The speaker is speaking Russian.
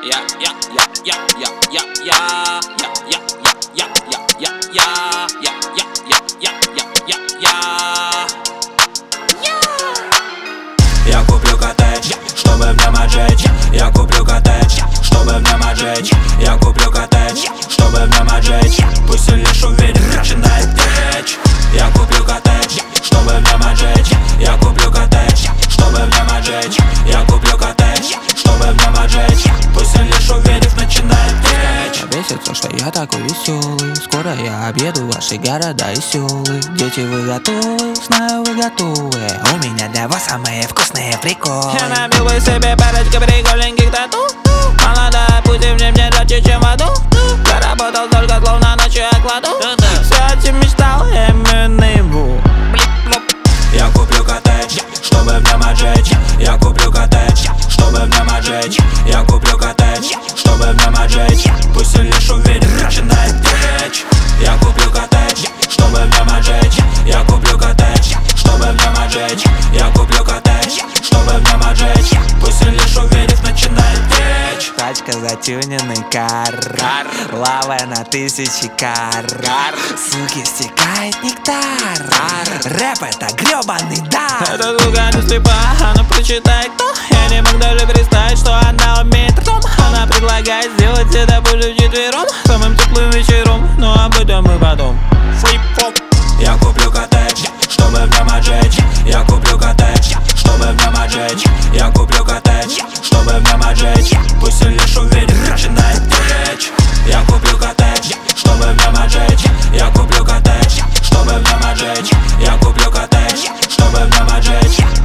Я куплю коттедж, чтобы в нем отжечь. Я куплю коттедж, чтобы в нем отжечь. Я куплю коттедж, чтобы в нем отжечь. Пусть он лишь увидит, начинает течь. Я куплю коттедж, чтобы в нем отжечь. Я куплю коттедж, чтобы в нем отжечь. Я куплю коттедж, чтобы в нем отжечь. Пусть он лишь увидит, начинает течь. Бесится, что я такой веселый. Скоро я объеду ваши города и селы. Дети, вы готовы? Знаю, вы готовы. У меня для вас самые вкусные приколы. Я набил бы себе парочка прикольненьких тату. Молодая, пусть и в нем не жарче, чем в аду. Заработал только словно ночью окладу. Все, о чем мечтал, именно его. Я куплю коттедж, чтобы в нем отжечь. Я куплю коттедж, чтобы в нем отжечь. Я куплю коттедж, чтобы в нем отжечь. Пусть он лишь увидит, начинает течь. Я куплю коттедж, чтобы в нем отжечь. Я куплю коттедж, чтобы в нем отжечь. Я куплю коттедж, чтобы в нем отжечь. Пусть он лишь увидит, начинает течь. Тачка затюненный кар. Лава на тысячи кар. Суки, стекает нектар. Рэп это гребаный дар. Эта звука не слепа, она прочитает то. Я не мог даже представить, что она умеет ртом. Она предлагает сделать это пусть вчетвером. Самым теплым вечером, но об этом мы потом. Я куплю коттедж, чтобы в нем отжечь. Я куплю коттедж, чтобы в нем отжечь. Я куплю коттедж, чтобы в нем отжечь. Пусть он лишь увидит, начинает течь. Я куплю коттедж, чтобы в нем отжечь. Я куплю коттедж, чтобы в нем отжечь. Я куплю коттедж, чтобы в нем отжечь.